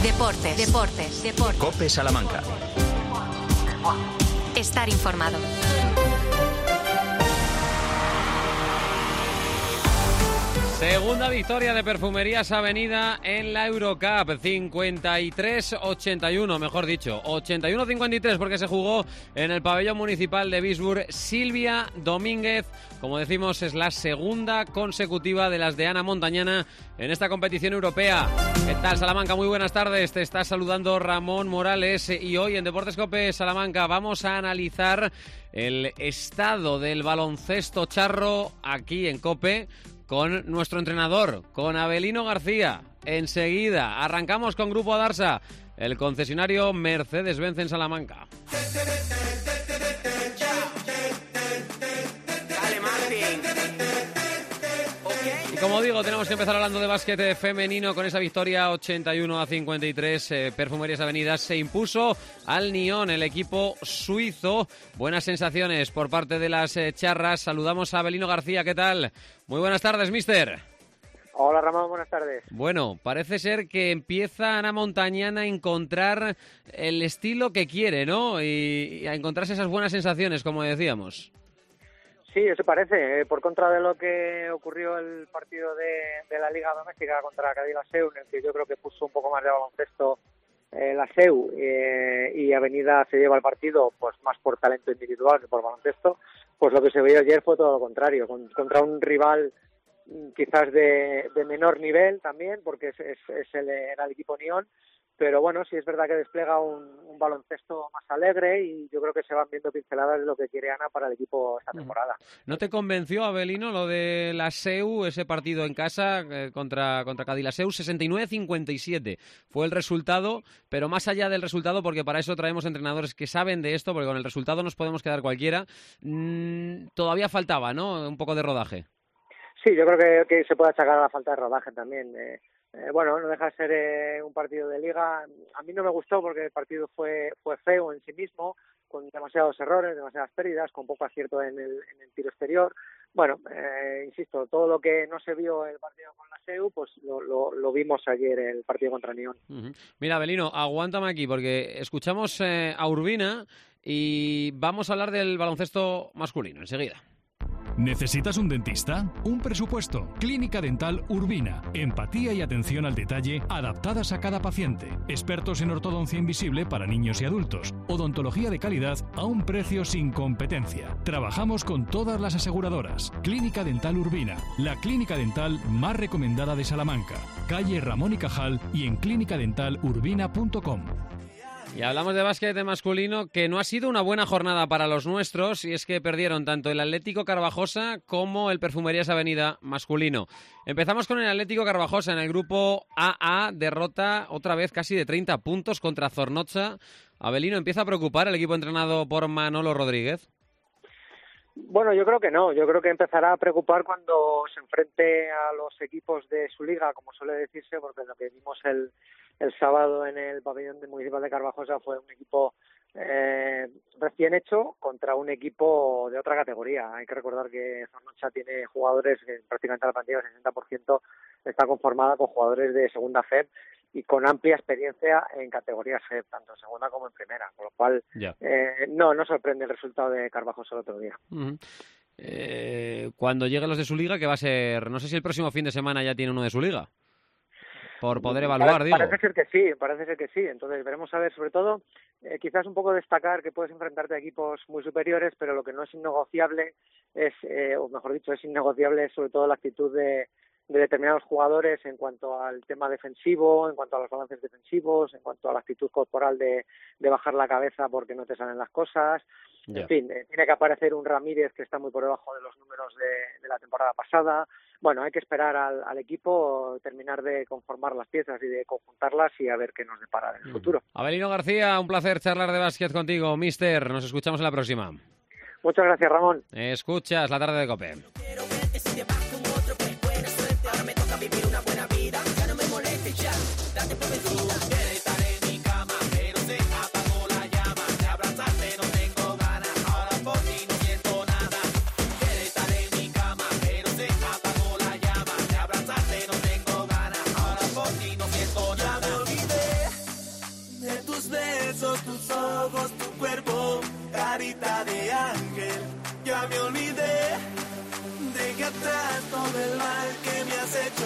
Deportes. COPE Salamanca. Estar informado. Segunda victoria de Perfumerías Avenida en la Eurocup, 53-81, mejor dicho, 81-53 porque se jugó en el pabellón municipal de Visburg. Silvia Domínguez, como decimos, es la segunda consecutiva de las de Ana Montañana en esta competición europea. ¿Qué tal, Salamanca? Muy buenas tardes, te está saludando Ramón Morales y hoy en Deportes COPE Salamanca vamos a analizar el estado del baloncesto charro aquí en COPE con nuestro entrenador, con Avelino García. Enseguida arrancamos con Grupo Adarsa, el concesionario Mercedes-Benz en Salamanca. Y como digo, tenemos que empezar hablando de básquet femenino con esa victoria 81-53. Perfumerías Avenidas se impuso al Nyon, el equipo suizo. Buenas sensaciones por parte de las charras. Saludamos a Avelino García, ¿qué tal? Muy buenas tardes, mister. Hola, Ramón, buenas tardes. Bueno, parece ser que empieza Ana Montañana a encontrar el estilo que quiere, ¿no? Y a encontrarse esas buenas sensaciones, como decíamos. Sí, eso parece. Por contra de lo que ocurrió el partido de la Liga Doméstica contra Cadí-La Seu, en el que yo creo que puso un poco más de baloncesto la Seu y Avenida se lleva el partido pues más por talento individual que por baloncesto, pues lo que se vio ayer fue todo lo contrario, contra un rival quizás de menor nivel también, porque era el equipo Nyon, pero bueno, sí es verdad que despliega un baloncesto más alegre y yo creo que se van viendo pinceladas de lo que quiere Ana para el equipo esta temporada. ¿No te convenció, Avelino, lo de la Seu, ese partido en casa contra Cadí-La Seu? 69-57 fue el resultado, pero más allá del resultado, porque para eso traemos entrenadores que saben de esto, porque con el resultado nos podemos quedar cualquiera, todavía faltaba, ¿no?, un poco de rodaje. Sí, yo creo que se puede achacar a la falta de rodaje también. Bueno, no deja de ser un partido de liga. A mí no me gustó porque el partido fue feo en sí mismo, con demasiados errores, demasiadas pérdidas, con poco acierto en el tiro exterior. Bueno, insisto, todo lo que no se vio el partido con la Seu, pues lo vimos ayer el partido contra Nyon. Uh-huh. Mira, Avelino, aguántame aquí porque escuchamos a Urbina y vamos a hablar del baloncesto masculino enseguida. ¿Necesitas un dentista? ¿Un presupuesto? Clínica Dental Urbina. Empatía y atención al detalle adaptadas a cada paciente. Expertos en ortodoncia invisible para niños y adultos. Odontología de calidad a un precio sin competencia. Trabajamos con todas las aseguradoras. Clínica Dental Urbina. La clínica dental más recomendada de Salamanca. Calle Ramón y Cajal y en clinicadentalurbina.com. Y hablamos de básquet masculino, que no ha sido una buena jornada para los nuestros, y es que perdieron tanto el Atlético Carvajosa como el Perfumerías Avenida masculino. Empezamos con el Atlético Carvajosa en el grupo AA, derrota otra vez casi de 30 puntos contra Zornoza. Avelino, ¿empieza a preocupar el equipo entrenado por Manolo Rodríguez? Bueno, yo creo que no. Yo creo que empezará a preocupar cuando se enfrente a los equipos de su liga, como suele decirse, porque lo que vimos el sábado en el pabellón municipal de Carvajosa fue un equipo recién hecho contra un equipo de otra categoría. Hay que recordar que Zornoza tiene jugadores, prácticamente la plantilla del 60% está conformada con jugadores de segunda FEB y con amplia experiencia en categorías FEB, tanto en segunda como en primera, con lo cual no sorprende el resultado de Carvajosa el otro día. Uh-huh. Cuando lleguen los de su liga, que va a ser, no sé si el próximo fin de semana ya tiene uno de su liga, por poder evaluar, parece ser que sí, entonces veremos a ver, sobre todo, quizás un poco destacar que puedes enfrentarte a equipos muy superiores, pero lo que no es innegociable es innegociable sobre todo la actitud de determinados jugadores en cuanto al tema defensivo, en cuanto a los balances defensivos, en cuanto a la actitud corporal de bajar la cabeza porque no te salen las cosas. En fin, tiene que aparecer un Ramírez que está muy por debajo de los números de la temporada pasada. Bueno, hay que esperar al equipo, terminar de conformar las piezas y de conjuntarlas y a ver qué nos depara en el futuro. Avelino García, un placer charlar de básquet contigo, mister. Nos escuchamos en la próxima. Muchas gracias, Ramón. Escuchas la tarde de COPE. ojos, tu cuerpo, carita de ángel. Ya me olvidé, dejé atrás todo el mal que me has hecho.